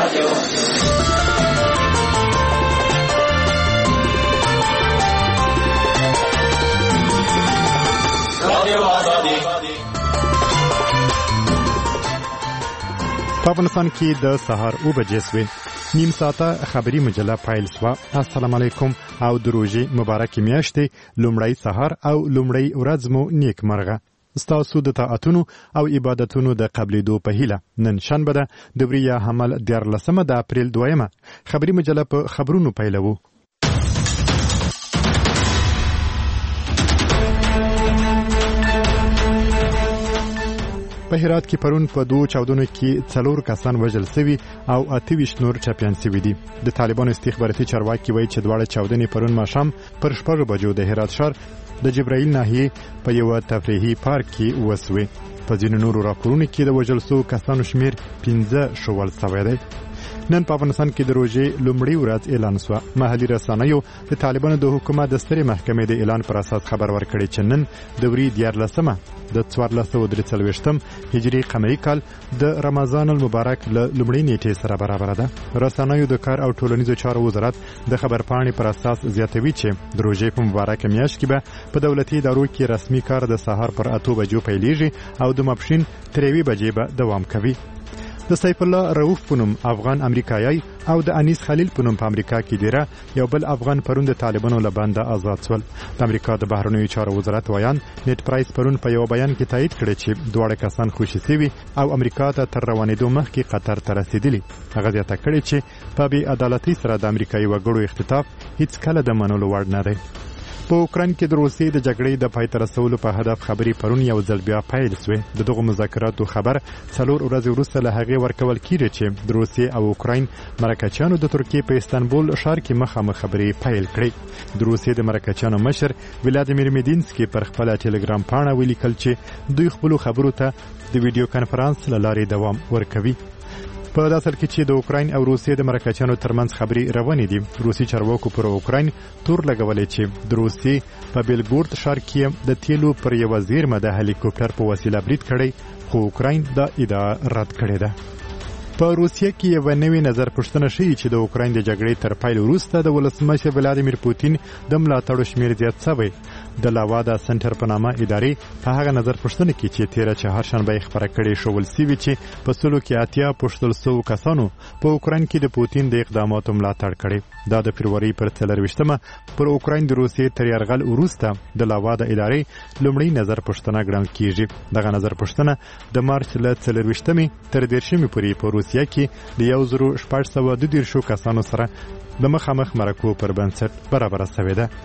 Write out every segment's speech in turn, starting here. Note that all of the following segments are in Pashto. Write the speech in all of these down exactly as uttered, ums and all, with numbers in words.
په افغانستان کې د سهار اوه بجې سوې نیم ساعته خبري مجله پیل شوه. السلام علیکم او د روژې مبارکې میاشتې لومړی سهار او لومړی ورځ مو نیک مرغه. ستاسو د طاعتونو او عبادتونو د قبلېدو په هیله نن شنبه ده د وریا حمل دیارلسمه د اپریل دویمه. خبري مجله په خبرونو پیلوو. په هرات کې پرون په دوه چاودنو کې څلور کسان وژل شوي او اته ویشت نور ټپیان شوي دي. د طالبانو استخباراتي چارواکي وایي چې دواړه چاودنې پرون ماښام پر شپږو بجو د هرات ښار د جبرائیل ناحیې په یوه تفریحي پارک کې وسوې. په ځینو نورو راپورونو کې د وژل شوو کسانو شمیر پنځه شول شوی دی. نن په افغانستان کې د روژې لومړۍ ورځ اعلان شوه. محلي رسنیو د طالبانو د حکومت د سترې محکمې د اعلان پر اساس خبر ورکړی چې نن د وري دیارلسمه د څوارلس سوه درې څلوېښتم هجري قمري کال د رمضان المبارک له لومړۍ نیټې سره برابره ده. رسنیو د کار او ټولنیزو چارو وزارت د خبرپاڼې پر اساس زیاتوي چې د روژې په مبارکه میاشت کې به په دولتي ادارو کې رسمي کار د سهار پر اتو بجو پیلیږي او د ماپښین تر یوې بجې به دوام کوي. د سیف الله رؤف په نوم افغان امریکایي او د انیس خلیل په نوم په امریکا کې دیره یو بل افغان پرون د طالبانو له بنده آزاد شول. د امریکا د بهرنیو چارو وزارت ویان نیټ پرایس پرون په یو بیان کې تایید کړی چې دواړه کسان خوشي شوي او امریکا ته تر روانېدو مخکې قطر ته رسېدلي. هغه زیاته کړې چې په بې عدالتۍ سره د امریکایي وګړو اختطاف هیڅ کله د منلو وړ نه دی. په اوکراین کې د روسیې د جګړې د پای ته رسولو په هدف خبرې پرون یو ځل بیا پیل شوې. د دغو مذاکراتو خبر څلور ورځې وروسته له هغې ورکول کیږي چې د روسیې او اوکراین مرکچیانو د ترکیې په استانبول ښار کې مخامخ خبرې پیل کړې. د روسیې د مرکچیانو مشر ولادیمیر میدینسکي پر خپله ټلګرام پاڼه ولیکل چې دوی خپلو خبرو ته د ویډیو کنفرانس له لارې دوام ورکوي. په داسې حال کې چې د اوکراین او روسیې د مرکچیانو ترمنځ خبرې روانې دي، روسي چارواکو پر اوکراین تور لګولی چې د روسیې په بیلګورد ښار کې د تیلو پر یوه زیرمه د هلیکوپټر په وسیله برید کړی، خو اوکراین دا ادعا رد کړې ده. په روسیه کې یو نوی نظر پوښتنه شوې چې د اوکراین د جګړې تر پیل وروسته د ولسمشر ولادیمیر پوتین د ملاتړو شمیر زیات شوی. د لاوادا سنټر په نامه ادارې په هغه نظر پوښتنه کې چې تیره چهارشنبه یې خپره کړې ښودل شوي چې په سلو کې اتیا پوښتل شوو کسانو په اوکراین کې د پوتین د اقداماتو ملاتړ کړی. دا د فبروري پر څلرویشتمه پر اوکراین د روسیې تر یرغل وروسته د لاوادا ادارې لومړی نظر پوښتنه ګڼل کیږي. دغه نظر پوښتنه د مارچ له څلرویشتمې تر دېرشمې پورې په روسیه کې د یو زرو شپږ سوه دوه دېرشو کسانو سره د مخامخ مرکو پر بنسټ برابره شوې ده.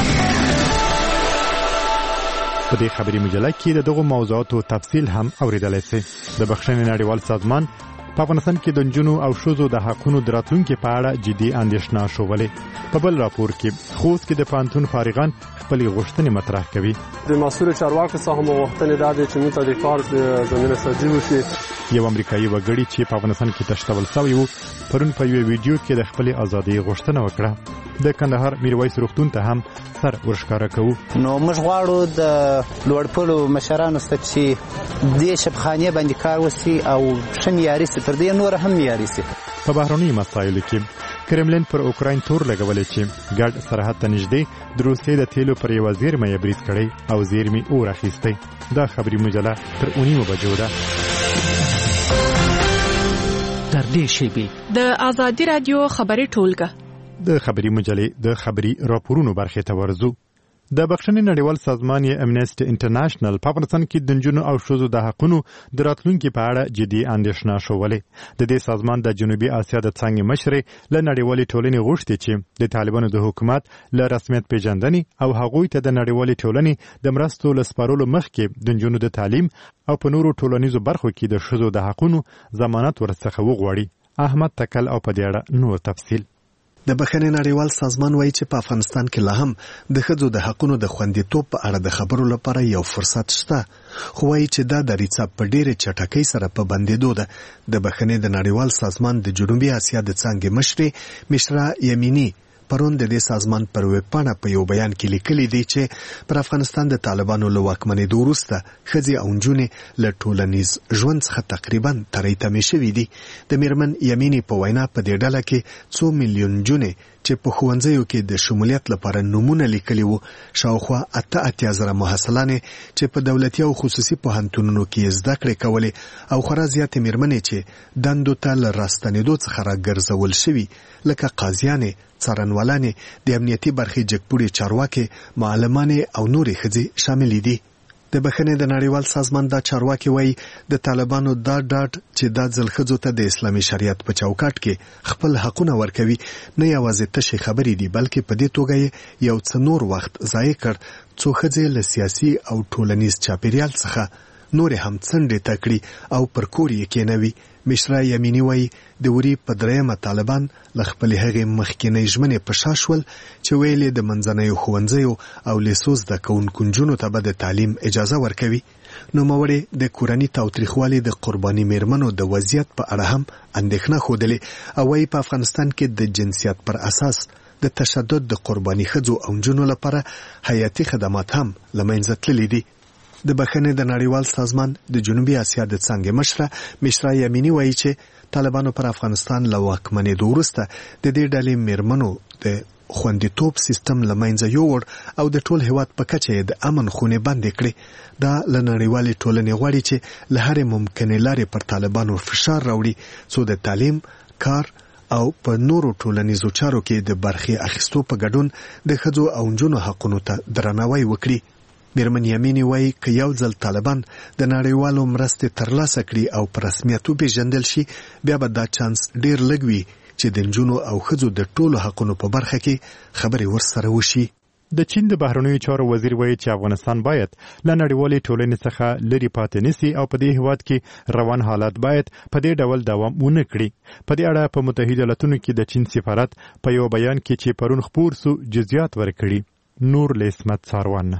په دې خبري مجله کې د دغو موضوعاتو تفصیل هم اوریدلی شئ. د بخښنې نړیوال سازمان په افغانستان کې د نجونو او ښځو د حقونو د راتلونکي په اړه جدي اندېښنه ښودلې. په بل راپور کې خوست کې د پوهنتون فارغان خپلې غوښتنې مطرح کوي. د مسؤل چارواکو څخه مو غوښتنې دا دی چې موږ ته د کار زمینه سازي وشي. یو امریکایي وګړي چې په افغانستان کې تښتول شوی و پرون په یوه ویډیو کې د خپلې ازادۍ غوښتنه وکړه. د کندهار میرویس روغتون ته هم سر ورښکاره کوو. نو موږ غواړو د لوړپوړو مشرانو څخه چې دې شبخانې باندې کار وشي او ښه معیاري شي، تر دې نور هم معیاري شي. په بهرنیو مسایلو کې کرملین پر اوکراین تور لګولی چې ګډ سرحد ته نږدې د روسیې د تیلو پر یوه زیرمه یې برید کړی او زیرمې اور اخیستی. دا خبري مجله تر اونیمو بجو ده. تر دې شیبې د آزادي رادیو خبري ټولګه د خبري مجلې د خبري راپورونو برخې ته ورځو. د بخښنې نړیوال سازمان یې امنیسټي انټرنیشنل په افغانستان کې د نجونو او ښځو د حقونو د راتلونکي په اړه جدي اندېښنه ښودلې. د دې سازمان د جنوبي اسیا د څانګې مشرې له نړیوالې ټولنې غوښتي چې د طالبانو د حکومت له رسمیت پیژندنې او هغوی ته د نړیوالې ټولنې د مرستو له سپارلو مخکې د نجونو د تعلیم او په نورو ټولنیزو برخو کې د ښځو د حقونو ضمانت ورڅخه وغواړي. احمد تکل او په دې اړه نور تفصیل. د بخښنې نړیوال سازمان وایي چې په افغانستان کې لا هم د ښځو د حقونو د خوندیتوب په اړه د خبرو لپاره یو فرصت شته، خو وایي چې دا د ریڅه په ډېرې چټکۍ سره په بندېدو ده. د بخښنې د نړیوال سازمان د جنوبي اسیا د څانګې مشرې مشرا یمینی پرون د دې سازمان پر ویبپاڼه په یو بیان کې لیکلي دي چې پر افغانستان د طالبانو له واکمنېدو وروسته ښځې او نجونې له ټولنیز ژوند څخه تقریبا ترې تمې شوي دي. د میرمن یمیني په وینا په دې ډله کې څو میلیون نجونې چې په ښوونځیو کې د شمولیت لپاره نومونه لیکلي وو، شاوخوا اته اتیا زره محصلانې چې په دولتي او خصوصي پوهنتونونو کې زده کړې کولې او خورا زیاتې میرمنې چې دندو ته له راستنېدو څخه راګرځول شوي لکه قاضیانې، څارنوالانې، د امنیتي برخې جګپوړې چارواکې، معلمانې او نورې ښځې شاملې دي. د بخښنې د نړیوال سازمان دا چارواکي وایي د طالبانو دا ډاډ چې دا ځل ښځو ته د اسلامي شریعت په چوکاټ کې خپل حقونه ورکوي نه یوازې تشې خبرې دي، بلکې په دې توګه یې یو څه نور وخت ضایع کړ څو ښځې له سیاسي او ټولنیز چاپیریال څخه نورې هم څنډې ته کړي او پر کور یې کېنوي. مشره یمینی وایي د وري په درېیمه طالبان له خپلې هغې مخکینۍ ژمنې په شا شول چې ویلې د منځنیو ښوونځیو او لیسو زده کوونکو نجونو ته به د تعلیم اجازه ورکوي. نوموړې د کورني تاوتریخوالي د قرباني میرمنو د وضعیت په اړه هم اندېښنه ښودلې او وایي په افغانستان کې د جنسیت پر اساس د تشدد د قرباني ښځو او نجونو لپاره حیاتي خدمات هم له منځه تللي دي. د بخښنې د نړیوال سازمان د جنوبي اسیا د څانګې مشره مشره یمینی وایي چې طالبانو پر افغانستان له واکمنېدو وروسته د دې ډلې میرمنو د خوندیتوب سیستم له منځه یووړ او د ټول هیواد په کچه یې د امن خونې بندې کړې. دا له نړیوالې ټولنې غواړي چې له هرې ممکنې لارې پر طالبانو فشار راوړي څو د تعلیم، کار او په نورو ټولنیزو چارو کې د برخې اخیستو په ګډون د ښځو او نجونو حقونو ته درناوی وکړي. میرمن یمینی وایي که یو ځل طالبان د نړیوالو مرستې ترلاسه کړي او په رسمیت وپېژندل شي، بیا به دا چانس ډېر لږ وي چې د نجونو او ښځو د ټولو حقونو په برخه کې خبرې ورسره وشي. د چین د بهرنیو چارو وزیر وایي چې افغانستان باید له نړیوالې ټولنې څخه لرې پاتې نشي او په دې هیواد کې روان حالات باید په دې ډول دوام ونه کړي. په دې اړه په متحده ایالاتونو کې د چین سفارت په یو بیان کې چې پرون خپور سو جزئیات ورکړي. نور لسمت څاروان.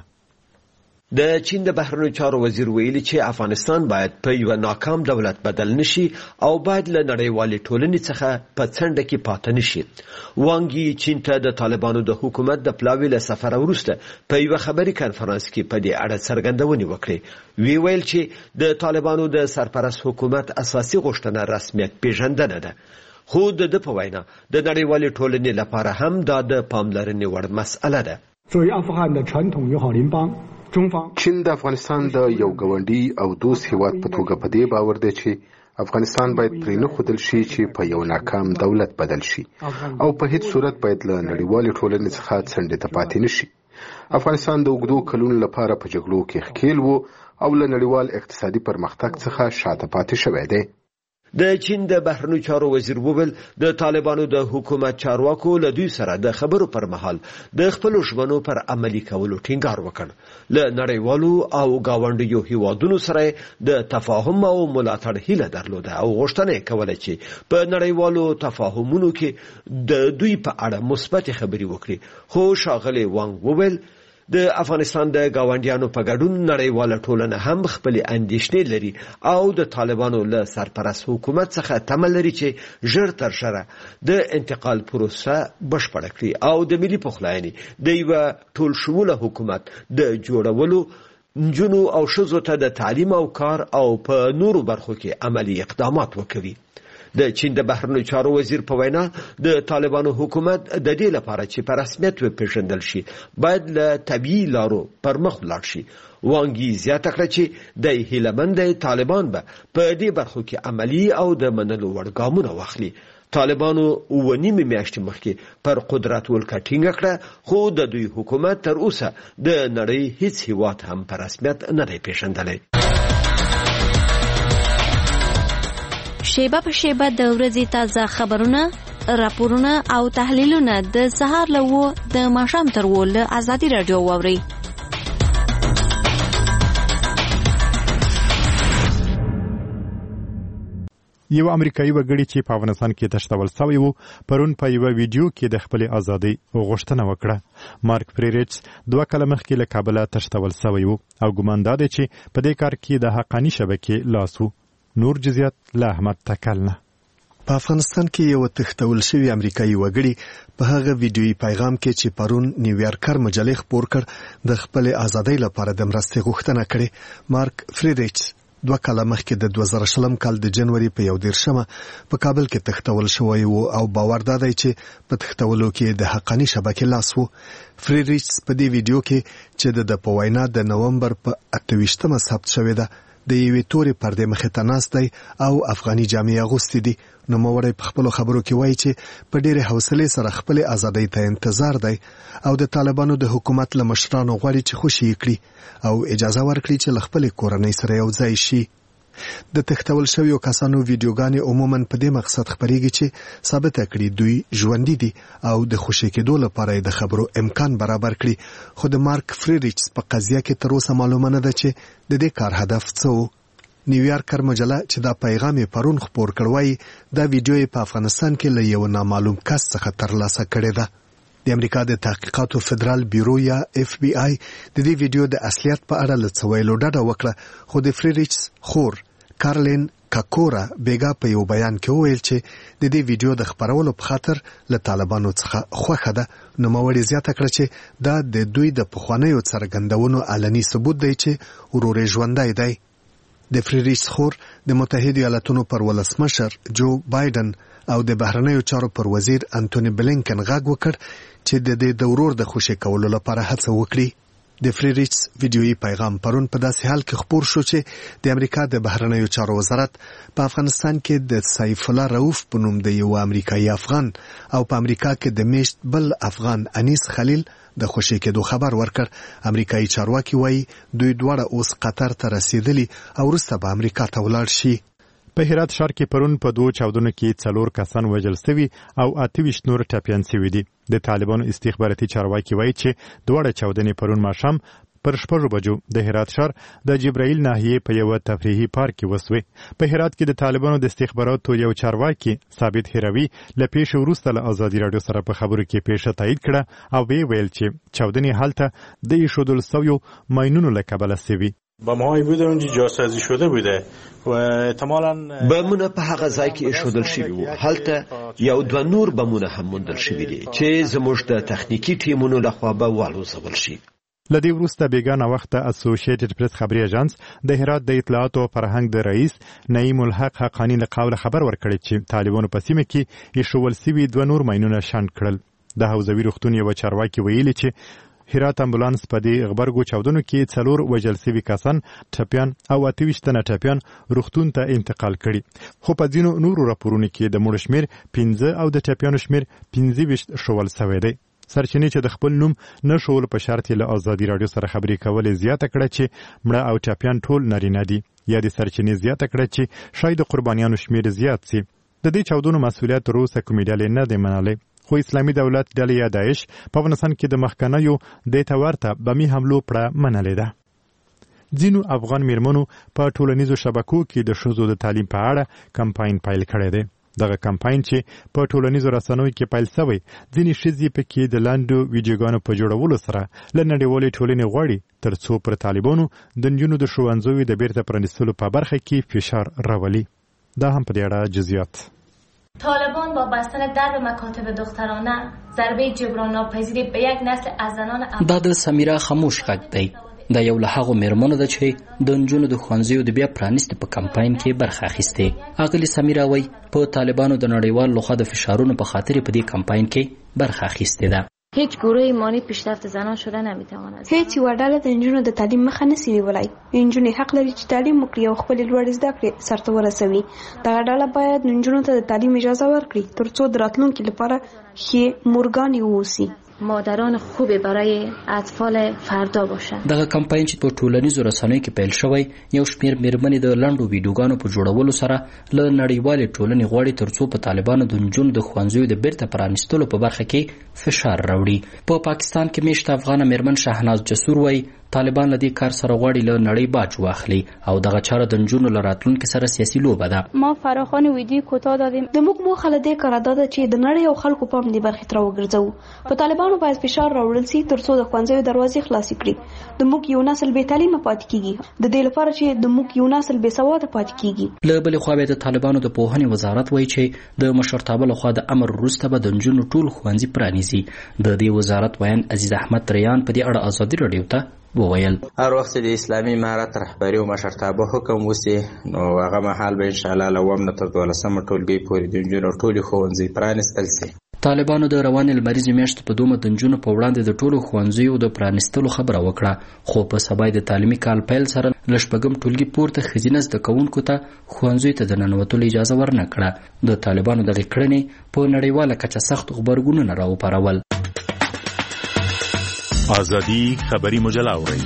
د چین د بهرنیو چارو وزیر ویلي چې افغانستان باید په یو ناکام دولت بدل نشي او باید له نړیوالې ټولنې څخه په څنډه کې پاتې نشي. وانګي چین ته د طالبانو د حکومت د پلاوي له سفر وروسته په یو خبري کانفرنس کې په دې اړه څرګندونې وکړې. وی ویل چې د طالبانو د سرپرست حکومت اساسي غوښتنه رسمیت پیژندنه ده، خو د په وینا د نړیوالې ټولنې لپاره هم دا د پاملرنې وړ مسأله ده. 作为阿富汗的传统友好邻邦， چین د افغانستان د یو ګاونډي او دوست هیواد په توګه په دې باور دی چې افغانستان باید پرې نه ښودل شي چې په یو ناکام دولت بدل شي او په هیڅ صورت باید له نړیوالې ټولنې څخه څنډې ته پاتې نشي. افغانستان د اوږدو کلونو لپاره په جګړو کې ښکېل و او له نړیوال اقتصادي پرمختګ څخه شاته پاتې شوی دی. د چین د بهرنیو چارو وزیر وویل د طالبانو د حکومت چارواکو له دوی سره د خبرو پر مهال د خپلو ژمنو پر عملي کولو ټینګار وکړ. له نړیوالو او ګاونډیو هیوادونو سره د تفاهم او ملاتړ هیله درلوده او غوښتنه یې کوله چې په نړیوالو تفاهمونو کې د دوی په اړه مثبت خبرې وکړي. خو ښاغلی وانګ وویل د افغانستان د گاونډیانو په ګډون نړیواله ټولنه هم خپل اندېښنې لري او د طالبانو له سرپرست حکومت څخه تمه لري چې ژر تر ژره د انتقال پروسه بشپړه کړي او د ملي پخلاینې د یوه ټول شموله حکومت د جوړولو، نجونو او ښځو ته د تعلیم او کار او په نورو برخو کې عملي اقدامات وکوي. د چین د بهرنیو چارو وزیر په وینا د طالبانو حکومت د دې لپاره چې په رسمیت وپېژندل شي باید له طبیعي لارو پر مخ ولاړ شي. وانګي زیاته کړه چې د هیله مند طالبان به په دې برخو کې عملي او د منلو وړ ګامونه واخلي. طالبانو اوه نیمې میاشتې مخکې پر قدرت ولکه ټینګه کړه، خو د دوی حکومت تر اوسه د نړۍ هیڅ هیواد هم په رسمیت نه دی پېژندلی. شیبه په شیبه د ورځې تازه خبرونه، راپورونه او تحلیلونه د سهار له اوه د ماښام تر اوه له ازادي راډیو واورئ. یو امریکایي وګړي چې په افغانستان کې تښتول شوی و پرون په یو ویډیو کې د خپل ازادۍ غوښتنه وکړه. مارک پریریچ دوه کاله مخکې له کابله تښتول شوی و او ګمان دا دی چې په دې کار کې د حقاني شبکې لاس و. نور جزئیات له احمد تکل نه. په افغانستان کې یو تښتول شوی امریکایي وګړي په هغه ویډیويي پیغام کې چې پرون نیویارکر مجلې خپور کړ د خپل ازادۍ لپاره د مرستې غوښتنه کړې. مارک فریډریچس دوه کاله مخکې د دوه زره شلم کال د جنوري په یو دیرشمه په کابل کې تښتول شوی و او باور دادی چې په تښتولو کې د حقاني شبکې لاس و. فریډریچس په دې ویډیو کې چې د په وینا د نومبر په اته ویشتمه ثبت شوې ده د یوې تورې پردې مخې ته ناست دی او افغاني جامې اغوستې دي. نوموړی په خپلو خبرو کې وایي چې په ډېرې حوصلې سره خپلې ازادۍ ته انتظار دی او د طالبانو د حکومت له مشرانو غواړي چې خوشي یې کړي او اجازه ورکړي چې له خپلې کورنۍ سره یو ځای شي. د تښتول شویو کسانو ویډیوګانې عموماً په دې مقصد خپرېږي چې ثابته کړي دوی ژوندي دي او د خوشي کېدو لپاره د خبرو امکان برابر کړي. خو د مارک فریډریچس په قضیه کې تر اوسه معلومه نه ده چې د دې کار هدف څه و. نیویارکر مجله چې دا پیغام یې پرون خپور کړ وایي دا ویډیو په افغانستان کې له یو نامعلوم کس څخه ترلاسه کړې ده. د امریکا د تحقیقاتو فدرال بیورو یا اف بی آی د دې ویډیو د اصلیت په اړه له څه ویلو ډډه وکړه، خو د فریډریچس خور کارلین کاکورا بیګا په یو بیان کې وویل چې د دې ویډیو د خپرولو په خاطر له طالبانو څخه خوښه ده. نوموړي زیاته کړه چې دا د دوی د پخوانیو څرګندونو علني ثبوت دی چې ورور یې ژوندی دی. د فریډریچس خور د متحده ایالاتونو پر ولسمشر جو بایدن او د بهرنیو چارو پر وزیر انټونی بلینکن غږ وکړ چې د دې د ورور د خوشي کولو لپاره هڅه وکړي. د فریډریچس ویډیويي پیغام پرون په داسې حال کې خپور شو چې د امریکا د بهرنیو چارو وزارت په افغانستان کې د سیف الله رؤف په نوم د یو امریکایي افغان او په امریکا کې د میشت بل افغان انیس خلیل د خوشي کېدو خبر ورکړ. امریکایي چارواکي وایي دوی دواړه اوس قطر ته رسیدلي او وروسته به امریکا ته ولاړ شي. په هرات ښار کې پرون په دوه چاودنو کې څلور کسان وژل شوي او اته ویشت نور ټپیان شوي دي. د طالبانو استخباراتي چارواکي وایي چې دواړه چاودنې پرون ماښام پر شپږو بجو د هرات ښار د جبرائیل ناحیې په یو تفریحي پارک کې وسوي. په هرات کې د طالبانو د استخباراتو یو چارواکي ثابت هروي له پیښې وروسته له ازادي راډیو سره په خبرو کې پیښه تایید کړه او وی ویل چې چاودنې هلته د ایښودل شویو ماینونو له کبله شوي. بم‌هایی بوده اونجا جاسازی شده بوده و احتمالاً بمونه په هغه ځای کې ایښودل شوي وو. هلته یو دوه نور بمونه هم موندل شوي دي چې زموږ د تخنیکي ټیمونو لخوا به والوځول شي. لدی وروسته بیگانه وخت اسوسییټډ پریس خبري اژانس د هرات د اطلاعات او فرهنګ د رئیس نعیم الحق حقانی له قوله خبر ورکړی چې طالبانو په سیمه کې ایښول شوي دوه نور ماینونه شاند کړل. د حوزوي روغتون یو چارواکي ویلي چې هرات امبولانس په دې غبرګو چاودنو کې څلور وژل شوي کسان ټپیان او اته ویشت تنه ټپیان روغتون ته انتقال کړي. خو په ځینو نورو راپورونو کې د مړو شمېر پنځه او د ټپیانو شمېر پنځه ویشت ښوول شوی دی. سرچینې چې د خپل نوم نه ښول په شرط له ازادي راډیو سره خبرې کولې زیاته کړه چې مړه او ټپیان ټول نارینه دي. یا د سرچینې زیاته کړه چې شاید د قربانیانو شمېر زیات شي. د دې چاودنو مسؤلیت تر اوسه کومې ډلې نه دی منلی، خو اسلامي دولت ډلې یا داعش په افغانستان کې د مخکنیو دې ته ورته بمي حملو پړه منلې ده. ځینو افغان میرمنو په ټولنیزو شبکو کې د ښځو د تعلیم په اړه کمپاین پیل کړی دی. دغه کمپاین چې په ټولنیزو رسنیو کې پیل شوی، ځینې ښځې پکې د لاندو ویډیوګانو په جوړولو سره له نړیوالې ټولنې غواړي تر څو پر طالبانو د نجونو د ښوونځیو د بیرته پرانیستلو په برخه کې فشار راولي. دا هم په دې اړه جزئیات. طالبان با بستن درب مکاتب دخترانه ضربه جبران ناپذیری به یک نسل از زنان دا د سمیرا خاموش غږ دی. دا یو له هغو میرمنو ده چې د نجونو د ښوونځیو د بیا پرانیستې په کمپاین کې برخه اخیستې. اغلې سمیرا وایي په طالبانو د نړیوال لخوا د فشارونو په خاطر په دې کمپاین کې برخه اخیستې ده. هیچ گروه ایمانی پیشرفت زنان شده نمیتواند. هیڅ یوه ډله د نجونو د تعلیم مخه نشي نیولی. نجونې حق لري چې تعلیم وکړي او خپلې لوړې زده کړې سرته ورسوي. دغه ډله باید نجونو ته د تعلیم اجازه ورکړي ترڅو د راتلونکي لپاره ښې مورګانې واوسي. مادران خوبی برای اطفال فردا باشند. دغه کمپاین چې په ټولنیزو رسنیو کې پیل شوی، یو شمېر میرمنې د لنډو ویډیوګانو په جوړولو سره له نړیوالې ټولنې غواړي ترڅو په طالبانو د نجونو د ښوونځیو د بیرته پرانیستلو په برخه کې فشار راوړي. په پا پاکستان کې میشت افغان میرمن شهناز جسور وایي طالبان له دې کار سره غواړي له نړۍ باج واخلي او دغه چاره د نجونو له راتلونکي سره سیاسي لوبه ده. ما فراخوان ویډیو کوتاه دادیم د موږ موخه له دې کاره ده چې د نړۍ او خلکو په دې برخې تر وګرځو. په طالبانو باید فشار راوړل شي ترڅو د ښوونځیو دروازې خلاصې کړي. د موږ یو نسل بې تعلیمه پاتې کیږي د دې لپاره چې د موږ یو نسل بې سواده پاتې کیږي. له بلې خوا د طالبانو د پوهنې وزارت وایي چې د مشرتابه لخوا د امر وروسته به د نجونو ټول ښوونځي پرانیزي. د دې وزارت ویان عزیز احمد ریان په دې اړه ازادي راډیو ته وویل هر وخت د اسلامي امارت رهبري او مشرتابه حکم وسی نو هغه مهال به ان شاء الله لوم نه تر دولسمه ټولګي پورې د نجونو ټول ښوونځي پرانیستل شي. طالبانو د روانې لمریزې میاشتې په دومه د نجونو په وړاندې د ټولو ښوونځیو د پرانیستلو خبره وکړه خو په سبا د تعلیمي کال پیل سره له شپږم ټولګي پورته ښځینه زده کوونکو ته ښوونځیو ته د ننوتلو اجازه ورنه کړه. د طالبانو دغې کړنې په نړیواله کچه سخت غبرګونونه راوپارول. ازادي خبري مجله اورئ.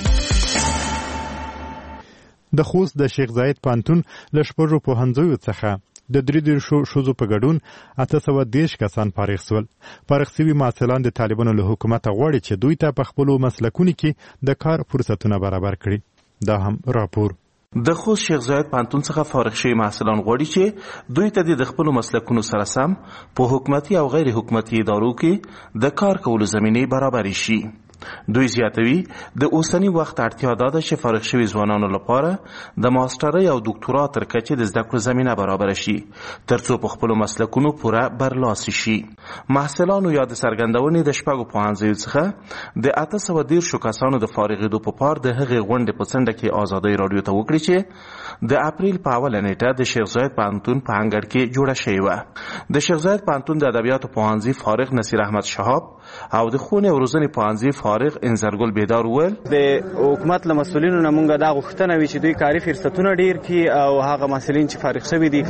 د خوست د شیخ زاید پانتون له شپږو پوهنځیو څخه د درې دېرشو ښځو په ګډون اته سوه دېرش کسان فارغ سول. فارغ سوي محصلان د طالبانو له حکومته غواړي چې دوی ته په خپلو مسلکونو کې د کار فرصتونه برابر کړي. دا هم راپور. د خوست شیخ زاید پانتون څخه فارغ شوي محصلان غواړي چې دوی ته د خپلو مسلکونو سره سم په حکومتي او غیر حکومتي ادارو کې د کار کولو زمینې برابرې شي. دوی زیاتوي د اوسنی وخت اړتیا ده چې فارغ شوي ځوانانو لپاره د ماسترۍ او دکتورا تر کچې د زده کړو زمینه برابر شي ترڅو په خپلو مسلکونو پوره برلاسي شي. محصلانو یا د څرګندونې د شپږو پوهنځیو څخه د اته سوه دېرشو کسانو د فارغېدو په پار د هغې غونډې په څنډه کې ازادۍ راډیو ته وکړي چې د اپریل په اوله نیټه د شیخ زاید پوهنتون په انګړ کې جوړه شوې وه. د شیخ زاید پوهنتون د ادبیاتو پوهنځي فارغ نصیر احمد شهاب او د ښوونې او روزنې پوهنځي فارغ انزرګل بیدار وویل د حکومت له مسؤلینو نه مونږ دا غوښتنه وي چې دوی کاري فرصتونه ډیر کړي او هغه محصلین چې فارغ شوي دي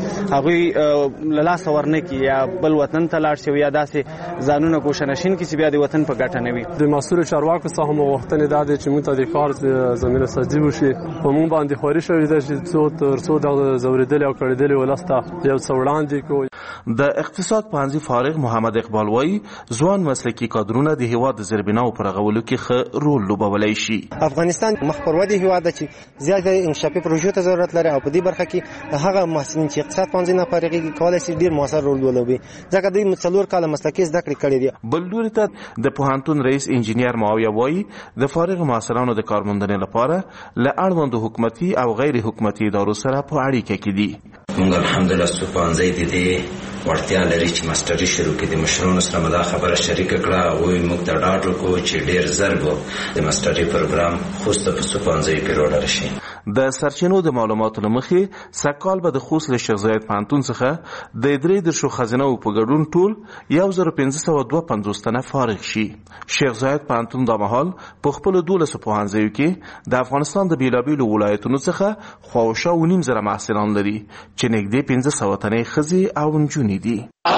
هغوی له لاسه ورنه کړي یا بل وطن ته لاړ شي یا داسې ځانونه ګوښهنشین کړي چې بیا د وطن په ګټه نه وي. د مسؤلو چارواکو څخه هم غوښتنې دا دی چې موږ ته د کار زمینه سازي وشي. په موږ باندې خواري شوې ده چې څو تر څو دغه ځورېدلې او کړېدلې ولس ته یو څه وړاندې کړو. د اقتصاد پوهنځي فارغ محمد اقبال وایي ځوان مسلکي کادرونه د هیواد د زیربناو په رغولو کې ښه رول لوبولی شي. افغانستان مخ پر ودې هیواد دی چې زیاته انکشافي پروژو ته ضرورت لري او په دې برخه کې هغه محصلین چې اقتصاد پوهنځي نه فارغېږي کولی شي ډېر مؤثر رول ولوبي ځکه دوی څلور کاله مسلکي زده کړې کړې دي. بل لوري ته د پوهنتون رئیس انجینیر معاویه وایي د فارغ محصلانو د کارموندنې لپاره له اړوندو حکومتي او غیر حکومتي ادارو سره په اړیکه کې دي. موږ الحمدلله څو پوهنځی د دې وړتیا لري چې ماسټري شروع کړي. د مشرانو سره مې دا خبره شریکه کړه هغوی موږ ته ډاډ وکړو چې ډېر ژر به د ماسټري پروګرام خوست په څو پوهنځیو کې راوړل شي. د سرچینو د معلوماتو له مخې سږکال به د خوست له شیخ زاید پوهنتون څخه د درې دېرشو ښځینهو په ګډون ټول یو زر پنځه سوه دوه پنځوس تنه فارغ شي. شیخ زاید پوهنتون دا مهال په خپلو دولسو پوهنځیو کې د افغانستان د بېلابېلو ولایتونو څخه خواوشا اوه نیم زره محصلان لري چې نږدې پنځه سوه تنې ښځې او نجونې دي.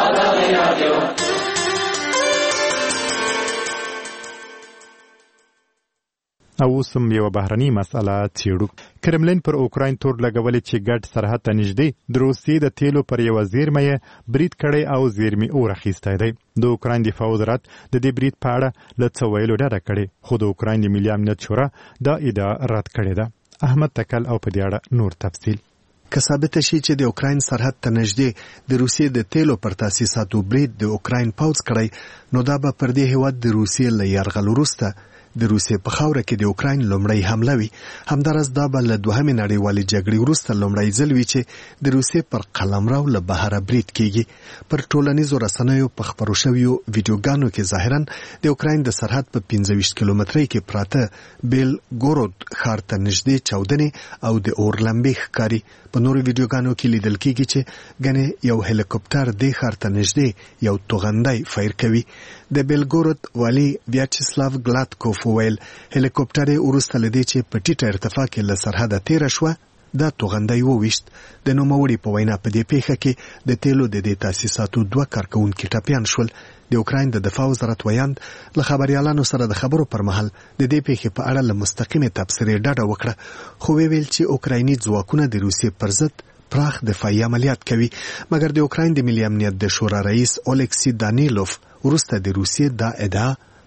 او اوس هم یوه بهرنۍ مسئله څېړو. کرملین پر اوکراین تور لګولې چې ګډ سرحد ته نږدې د روسیې د تیلو پر یوه زیرمه یې برید کړی او زیرمې اور اخیستی دی. د اوکراین دفاع وزارت د دې برید په اړه له څه ویلو ډډه کړې خو د اوکراین د ملي امنیت شورا دا ادعا رد کړې ده. احمد تکل او په دې اړه نور تفصیل. که ثابته شي چې د اوکراین سرحد ته نږدې د روسیې د تیلو پر تاسیساتو برید د اوکراین پوځ کړی نو دا به پر دې هیواد د روسیې له یرغل وروسته د روسیې په خاوره کې د اوکراین لومړی حمله وي. همداراز دا به له دوهمې نړیوالې جګړې وروسته لومړی ځل وي چې د روسیې پر قلمرو له بهره برید کیږي. پر ټولنیزو رسنیو په خپرو شویو ویډیوګانو کې ظاهرا د اوکراین د سرحد په پنځه ویشت کیلومترۍ کې پراته بیل ګورود ښار ته نږدې چاودنې او د اور لمبې ښکاري. په نورو ویډیوګانو کې لیدل کیږي چې ګنې یو هلیکوپټر دې ښار ته نږدې یو توغندی فایر کوي. د بیلګورود والي ویاچسلاو ګلاتکوف وویل هلیکوپټر یې وروسته له دې چې په ټیټه ارتفاع کې له سرحده تېره شوه دا توغندی وویشت. د نوموړي په وینا په دې پیښه کې د تیلو د دې تاسیساتو دوه کارکوونکي ټپیان شول. د اوکراین د دفاع وزارت ویاند له خبريالانو سره د خبرو پر مهال د دې پیښې په اړه له مستقیمې تبصرې ډډه وکړه خو ویل چې اوکرایني ځواکونه د روسیې پر ضد پراخ دفاعي عملیات کوي. مګر د اوکراین د ملي امنیت د شورا رئیس اولکسی دانیلوف وروسته د روسیې دا ادعا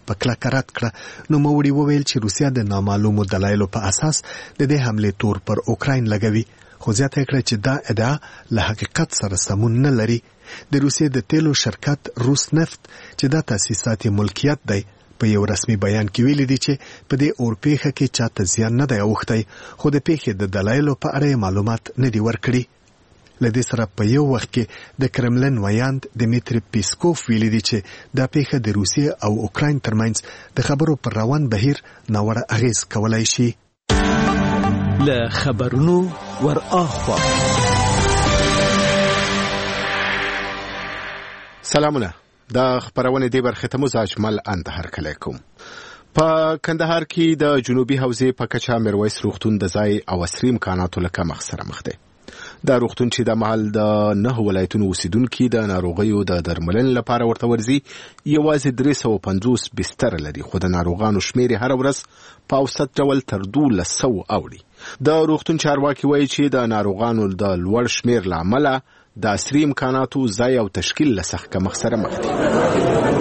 په کلکه رد کړه. نوموړي وویل چې روسیه د نامعلومو دلایلو په اساس د دې حملې تور پر اوکراین لګوي، خو زیاته کړه چې دا ادعا له حقیقت سره سمون نه لري. د روسیې د تیلو شرکت روس نفت چې دا تاسیساتي ملکیت دی په یو رسمي بیان کې ویلي دي چې په دې اورپېښه کې چاته زیان نه دی اوښتی، خو د پیښې د دلایلو په اړه معلومات نه دي ورکړي. له دې سره په یو وخت کې د کرملن ویاند دمیتری پیسکوف ویلي دي چې دا پیښه د روسیې او اوکراین ترمنځ د خبرو پر روان بهیر ناوړه اغیز کولای شي. له خبرونو ور اخوا سلامونه. د خبرونه دی برخه ته مزاجمل اندهر کلی کوم. په کندهار کې د جنوبي حوزې په کچا میرویس روغتون د ځای او عصري امکاناتو له کمښت سره مخ دی. دا روغتون چې د محل د نه ولایتونو اوسیدونکو د ناروغیو د درملنې لپاره ورته ورځي یوازې درې سوه پنځوس بستر لري، خو د ناروغانو شمیر هر ورځ په اوسط ډول تر دولس سوه اوړي. د روغتون چارواکي وایي چې د ناروغانو د لوړ شمیر له امله د عصري امکاناتو ځای او تشکیل له سخت کمښت سره مخ دي.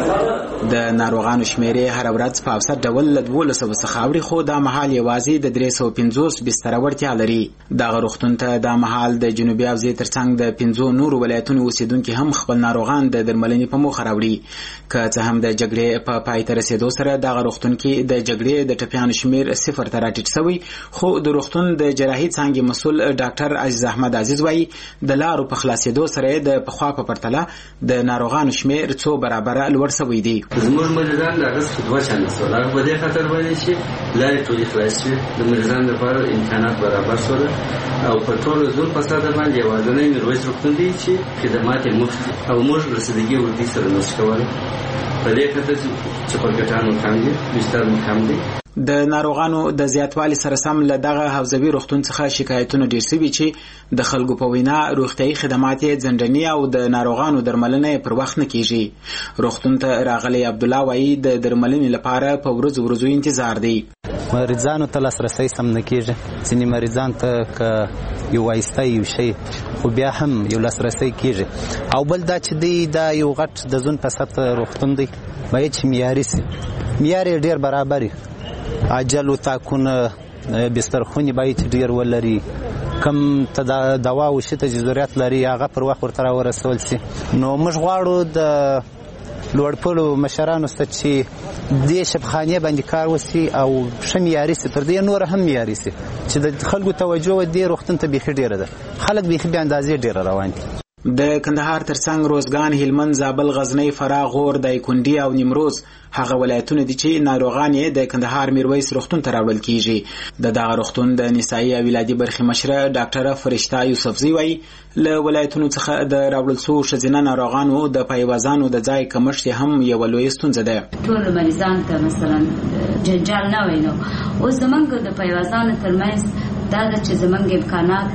د ناروغانو شمیرې هر ورځ په اوسط ډول له دولس سوه څخه اوړي، خو دا مهال یوازې د درې سوه پنځوس بستره وړتیا لري. دغه روغتون ته دا مهال د جنوبي حوزې ترڅنګ د پنځو نورو ولایتونو اوسیدونکي هم خپل ناروغان د درملنې په موخه راوړي. که څه هم د جګړې په پای ته رسېدو سره دغه روغتون کې د جګړې د ټپیانو شمیر صفر ته راټیټ شوی، خو د روغتون د جراحي څانګې مسؤل ډاکټر عزیز احمد عزیز وایي د لارو په خلاصېدو سره د پخوا په پرتله د ناروغانو شمیر څو برابره لوړ شوی دی. زموږ مریضان د هغه دوه چنده سول، هغه په دې خاطر باندې چې لارې ټولې خلاص شوې، د مریضانو لپاره امکانات برابر شول او په ټولو زون په ساده باندې یوازینی میرویس روغتون دی چې خدمات یې مفت او موږ رسیدګي ورته سره نشو کولی. په دې خاطر چې پرګټانو کم دي، بستر مو کم دي. د ناروغانو د زیاتوالي سره سم له دغه حوزوي روغتون څخه شکایتونه ډیر شوي چې د خلکو په وینا روغتیايي خدمات یې ځنډني او د ناروغانو درملنه پر وخت نه کیږي. روغتون ته راغلی عبدالله وایي د درملنې لپاره په ورځو ورځو انتظار دی. مریضانو ته لاسرسی سم نه کیږي، ځینې مریضان ته که یو وایسته یو شی خو بیا هم یو لاسرسی کیږي. او بل دا چې دی دا یو غټ د زون په سطح روغتون دی، باید چې معیاري سي، معیار یې ډیر برابر وي. عجل و تاکونه بسترخونې باید ډیر ولري، کم ته دوا او شي ته ضرورت لري هغه پر وخت ورته راورسول شي. نو موږ غواړو د لوړپوړو مشرانو ته چې دې شفخانې باندې کار وشي او ښه معیاري سي، تر دې نور هم معیاري سي چې د خلکو توجه دې روغتون ته بیخي ډیره ده. خلک بیخي بې اندازې ډیره روان دي. د کندهار ترڅنګ روزګان، هلمند، زابل، غزنی، فراه، غور، دایکنډي او نیمروز هغه ولایتونه دي چې ناروغان یې د کندهار میرویس روغتون ته راوړل کیږي. د دغه روغتون د نسایي او ولادي برخې مشره ډاکټره فرشته یوسفزي وایي له ولایتونو څخه د راوړل شوو ښځینه ناروغانو د پایوازانو د ځای کمښت هم یوه لویه ستونزه ده. ټول مریضان ته مثلا جنجال نه وای، نو اوس زمونږ د پایوازانو ترمنځ دا ده چې زمونږ امکانات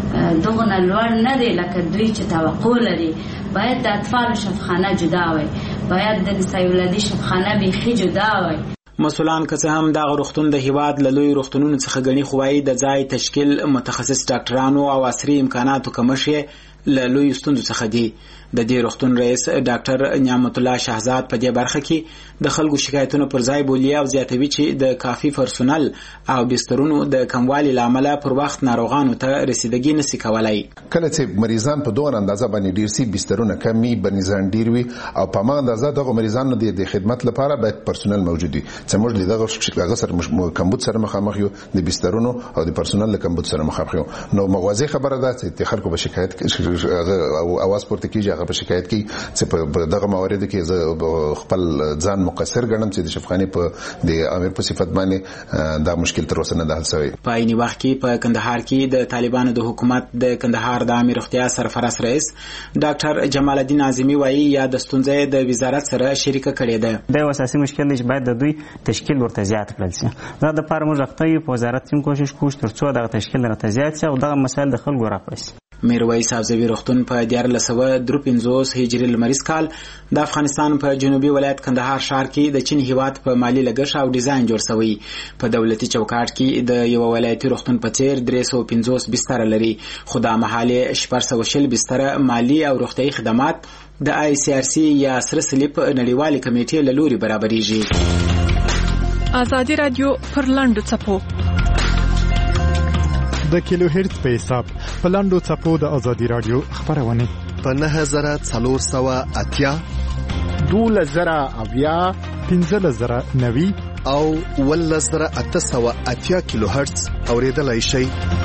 دغه لوړ نه دی لکه دوی چې توقع لري. باید د اطفال شفخانه جدا وي، باید د نسایي ولادي شفخانه بیخي جدا وي. مسؤلان که څه هم دغه روغتون د هیواد له لوی روغتونونو څخه ګڼي، خو وايي د ځای تشکیل، متخصص ډاکټرانو او عصري امکاناتو کمښت له لوی ستونزو څخه دی. د دې روغتون رئیس ډاکټر نعمت الله شهزاد په دې برخه کې د خلکو شکایتونو پر ځای بولی او زیاتوي چې د کافي پرسونل او بسترونو د کموالي لامل پر وخت ناروغانو ته رسیدګي نشي کولای. کله چې مریضان په دوه اندازه باندې ډیر سي، بسترونه کمی، بنیزان ډیر وي او په ما اندازه دغه مریضانو د خدمت لپاره باید پرسونل موجود وي. چې موږ دغه هغه سره کمبود سره مخامخ یو، د بسترونو او د پرسونل له کمبود سره مخامخ یو. نو مغازه خبره ده چې خلکو به شکایت او اواز پورته کیږي، په شکایت کې چې په دغه موارد کې زه خپل ځان مقصر ګڼم چې د شفخانې په د امیر په صفت باندې دا مشکل تر اوسه نه ده حل شوی. په عیني وخت کې په کندهار کې د طالبانو د حکومت د کندهار د امیر روغتیا سرپرست رئیس ډاکټر جمال الدین اعظمي وایي یا د ستونزې د وزارت سره شریکه کړې ده. دا اساسي مشکل دی چې باید د دوی تشکیل ورته زیات کړل شي. دا د لپاره موږ غوښتو په وزارت کې کوشش کوو ترڅو دغه تشکیل راته زیات شي او دغه مسایل د خلکو راپاسي. میرویس افزوي روغتون په دیارلس سوه درې پنځوس هجري لمریز کال د افغانستان په جنوبي ولایت کندهار ښار کې د چین هیواد په مالی لګښت او ډیزاین جوړ شوی. په دولتي چوکاټ کې د یو ولایتي روغتون په څیر درې سوه پنځوس بستر لري، خو دا مهال شپږ سوه شل بستر مالی او روغتیايي خدمات د آی سی آر سی یا سره صلیب نړیوالې کمیټې له لوري برابریږي. ازادي رادیو پر لاندو څپو د کیلو هرتز په حساب په لاندو څپو د ازادي رادیو خبرونه په نهه زره څلور سوه اتیا، دولس زره اویا، پنځلس زره نوي او اوولس زره اته سوه اتیا کیلو هرتز اوریدلای شئ.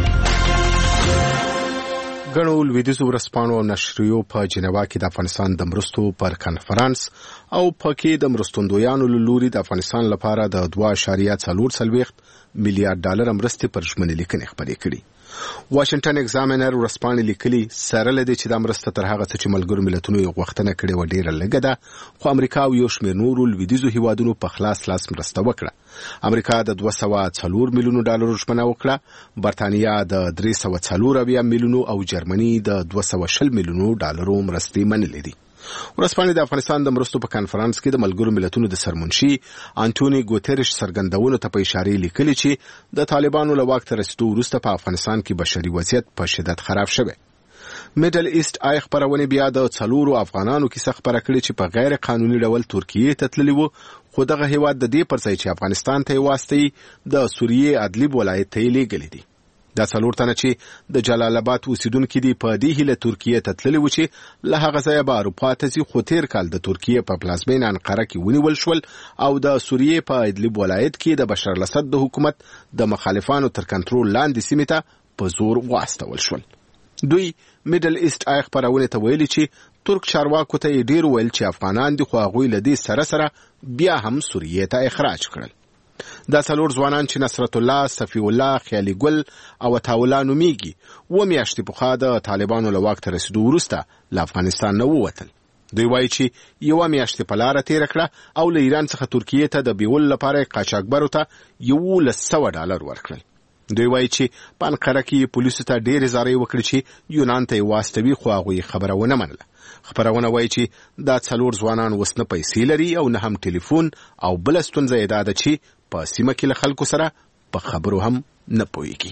غنو لویدیز ورسپانو او نشریو په جنیوا کې د افغانستان د مرستو پر کانفرنس او پکې د مرستندویانو لوري د افغانستان لپاره د دوه اعشاریه څلور څلوېښت میلیارډ ډالر مرستې پر ژمنې لیکنې خپرې کړي. واشنگټن ایگزامینر ورسپانې لیکلي سره لدی چې د مرسته تر هغه څه چې ملګرو ملتونو یو غوښتنه کړې و ډیره لږه ده، خو امریکا او یو شمېر نورو لویدیزو هیوادونو په خلاص لاس مرسته وکړه. امریکا د دوه سوه څلور میلیونو ډالرو ژمنه وکړه، برتانیا د درې سوه څلور اویا میلیونو او جرمني د دوه سوه شل میلیونو ډالرو مرستې منلې دي. ورسپانې د افغانستان د مرستو په کانفرنس کې د ملګرو ملتونو د سرمنشي انټونی ګوتریش څرګندونو ته په اشاره لیکلي چې د طالبانو له واک ته رسیدو وروسته په افغانستان کې بشري وضعیت په شدت خراب شوی. میډل ایست آی خبرونه بیا د څلورو افغانانو کیسه خبره کړې چې په غیر قانوني ډول ترکیه ته تللي وو، خو دغه هیواد د دې پر ځای چې افغانستان ته واستي د سوریې ادلب ولایت ته لیږلي دي. دا څلور تنه چې د جلال آباد اوسیدونکو دي په دې هیله ترکیه ته تللي و چې له هغه ځایه به اروپا ته ځي، خو تیر کال د ترکیه په پلازمینه انقره کې ونیول شول او د سوریې په ادلب ولایت کې د بشار الاسد د حکومت د مخالفانو تر کنټرول لاندې سیمې ته په زور واستول شول. دوی میډل ایست آی خبرونه ته ویلي چې ترک چارواکو ته ډیر ویل چې افغانان دي، خو هغوی له دې سره سره بیا هم سوریې ته اخراج کړل. دا څلور ځوانان چې نصرت الله، صفی الله، خیالي ګل او عطاالله نومیږي و میاشتې پخوا د طالبانو له واک ته رسیدو وروسته له افغانستان نه ووتل. دوی وایي چې یوه میاشتې په لاره تېره کړه او له ایران څخه ترکیې ته د بیولو لپاره قاچاقبرو ته یولس سوه ډالر ورکړل. دوی وایي چې په انقره کې پولیسو ته ډېرې زارۍ وکړي چې یونان ته یې واستوي، خو هغوی خبره ونه منله. خبرونه وایي چې دا څلور ځوانان اوس نه پیسې لري او نه هم ټلیفون، او بله ستونزه یې دا ده چې په سیمه کې له خلکو سره په خبرو هم نه پوهیږي.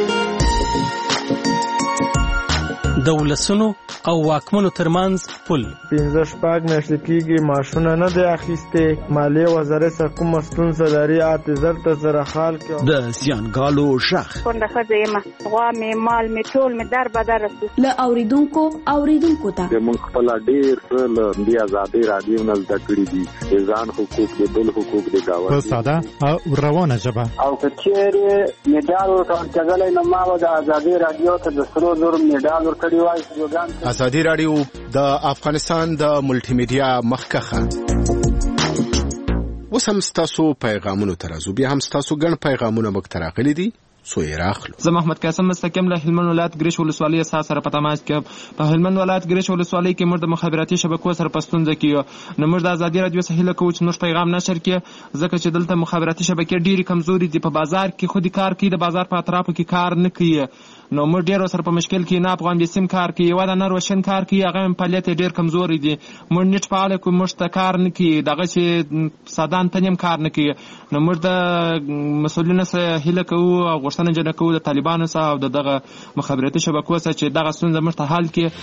د ولسونو او واکمنو ترمنځ پل پنځه شپږ میاشتې کېږي ماشونه نه دی اخیستې، مالیې وزارت سره کومه ستونزه لري، اته زر ته زره خال کې د زیانګالو غږ کونډه ښځه یم، غوا مې مال مې ټول مې در بدر رسي. له اوریدونکو اوریدونکو ته موږ خپل ډېر څه له دې ازادۍ راډیو نه زده کړي دي، د ځان حقوق د بل حقوق د ګاونډي په ساده او روانه ژبه. او که چېرې میډال ورکول کېدلی نو ما به د ازادۍ راډیو ته د سرو زرو میډال ورکړی وای. ازادي رادیو د افغانستان د ملټي میډیا مخکخه. اوس هم ستاسو پیغامونو ته راځو، بیا هم ستاسو ګڼ پیغامونه موږ ته راغلي دي، څو یې راخلو. زه محمد قاسم مستقیم له هلمند ولایت ګریش ولسوالۍ اساس سره په تماس کې. په هلمند ولایت ګریش ولسوالۍ کې موږ د مخابراتي شبکو سره په ستونزه کې یو، نو موږ د ازادي رادیو څخه هیله کوو چې موږ پیغام نشر کړي، ځکه چې دلته مخابراتي شبکې ډېرې کمزوري دي. په بازار کې خو دې کار کوي، د بازار په اطرافو کې کار نه کوي، نو موږ ډېر سره په مشکل کې. نه افغان بیسیم کار کوي، یوه د نه روشن کار کوي، هغه هم فعالیت یې ډېر کمزوري دي. موږ نیټ فعاله کوو، موږ ته کار نه کوي، دغسې ساده انتن هم کار نه کوي. نو موږ د مسؤلینو څخه هیله کوو او غوښتنه جنه کوو د طالبانو څخه او د دغه مخابراتي شبکو څخه چې دغه ستونزه موږ ته حل کړي.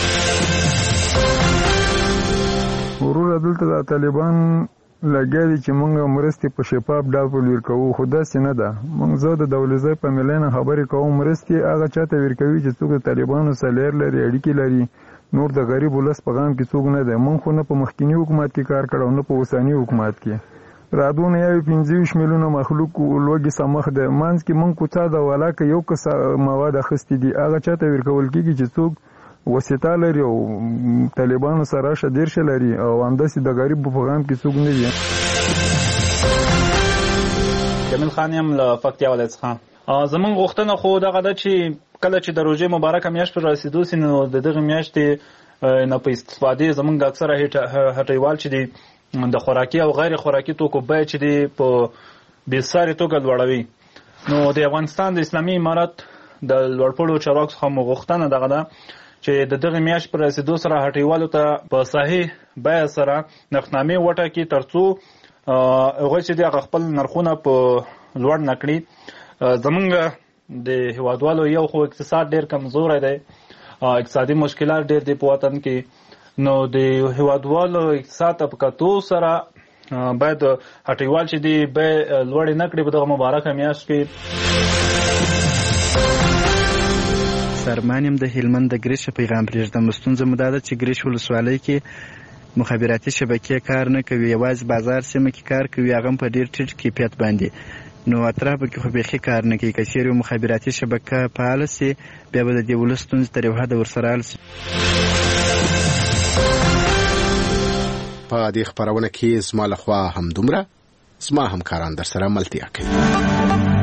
وروره دلته د طالبان لګیا دي چې موږ مرستې په شفاف ډول ورکوو، خو داسې نه ده. موږ زه د دولتځای په ملینه خبرې کوم، مرستې هغه چاته ورکوي چې څوک د طالبانو سره لیر لري، اړیکې لري، نور د غریب ولس په غم کې څوک نه دی. موږ خو نه په مخکینی حکومت کې کار کړی او نه په اوسني حکومت کې. رادونه یو پنځه ویشت میلیونه مخلوق لوږې سمخ دی، منځ کې موږ کوڅه د ولاکه یو کس مواد اخیستي دي، هغه چاته ورکول کېږي چې څوک وسیطه لري او طالبانو سره شه دیرشه لري او همداسې د غریب په غم کې څوک نه دي. جمیل خان یم له فکتیا ولایت څخه. زمونږ غوښتنه خو دغه ده چې کله چې د روژې مبارکه میاشت پر رسېدو سي، نو د دغې میاشتې نه په استفادې زمونږ اکثره هټیوال چې دي د خوراکي او غیر خوراکي توکو بیه چې دی په بېسارې توګه لوړوي. نو د افغانستان د اسلامي امارت د لوړپوړو چارواکو څخه مو غوښتنه دغه ده چې د دغه میاشت پر رسیدو سره هټیوالو ته په صحیح بیه سره نرخنامې وټاکي ترڅو هغوی چې د خپل نرخونه په لوړ نه کړي. زمونږ د هیوادوالو یو خو اقتصاد ډېر کمزوری دی، اقتصادي مشکلات ډېر دي په وطن کې، نو د هیوادوالو اقتصاد ته په کتو سره باید هټیوال چې دی بیې لوړې نه کړي په دغه مبارکه میاشت کې. سرمان یم د هلمند د ګریش پیغام پرېږدم. ستونزه مو دا ده چې ګریش ولسوالۍ کې مخابراتي شبکې کار نه کوي، یوازې بازار سیمه کې کار کوي، هغه په ډېر ټیټ کیفیت باندې، نو اطرافو کې خو بیخي کار نه کوي. که چېرې یو مخابراتي شبکه فعاله سي بیا به د دې ولس ستونزې تر یو حده ورسره حل سي. په دې خپرونه کې زما لخوا همدومره، زما همکاران در سره ملتیا کوي.